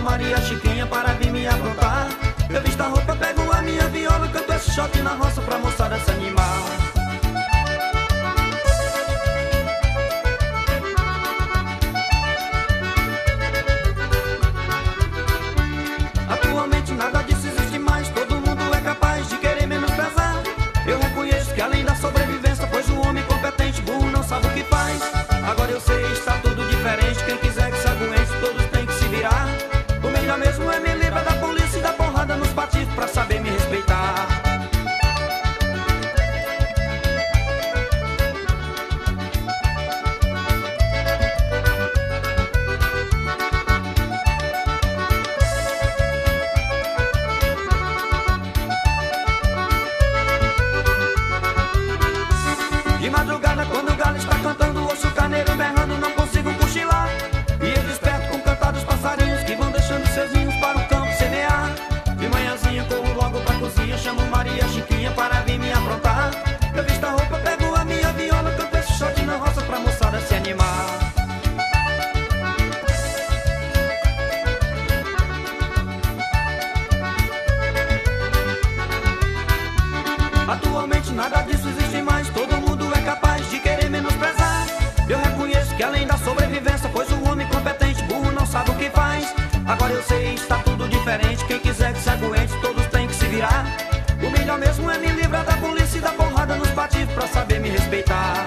Maria Chiquinha para vir me aprontar. Eu visto a roupa, pego a minha viola, canto esse shot na roça pra moçada se animar. Atualmente nada disso existe mais, todo mundo é capaz de querer menosprezar. Eu reconheço que além da sobrevivência, pois o homem competente, burro, não sabe o que faz. Agora eu sei, está tudo diferente, quem quiser que se aguente, todos têm que se virar. O melhor mesmo é me livrar da polícia e da porrada nos patifes pra saber me respeitar. De madrugada, quando o galo está cantando, ouço o carneiro berrando, não consigo cochilar. E eu desperto com o cantar dos passarinhos que vão deixando seus ninhos para o campo semear. De manhãzinha corro logo pra cozinha, chamo Maria Chiquinha para vir me aprontar. Eu visto a roupa, pego a minha viola, canto esse shot na roça pra moçada se animar. Atualmente nada disso existe mais, todo mundo é capaz de querer menosprezar. Eu reconheço que além da sobrevivência, pois o homem competente, burro, não sabe o que faz. Agora eu sei, está tudo diferente, quem quiser que se aguente, todos têm que se virar. O melhor mesmo é me livrar da polícia e da porrada nos patifes pra saber me respeitar.